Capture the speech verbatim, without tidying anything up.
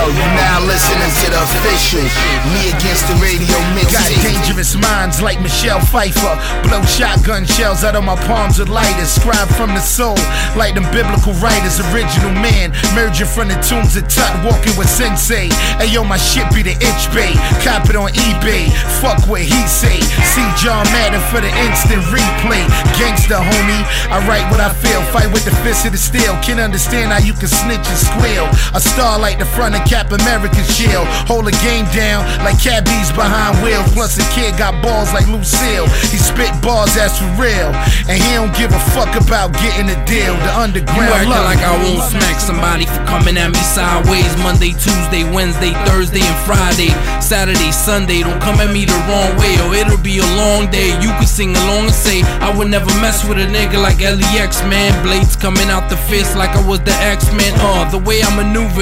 you now listening to the official Me Against the Radio mixtape. Got dangerous minds like Michelle Pfeiffer. Blow shotgun shells out of my palms with lighters. Scribe from the soul like them biblical writers. Original man, merging from the tombs of Tut, walking with Sensei. Ayo, my shit be the itch bay. Cop it on eBay, fuck what he say. See John Madden for the instant replay. Gangsta homie, I write what I feel. Fight with the fist of the steel. Can't understand how you can snitch and squeal. A star like the front of Cap American shield. Hold the game down like cabbies behind wheels. Plus the kid got balls like Lucille. He spit bars that's for real, and he don't give a fuck about getting a deal. The underground You acting love. like I won't smack somebody for coming at me sideways. Monday, Tuesday, Wednesday, Thursday, and Friday. Saturday, Sunday, don't come at me the wrong way, or it'll be a long day. You can sing along and say I would never mess with a nigga like L E X, man. Blades coming out the fist like I was the X-Men. Uh, the way I maneuver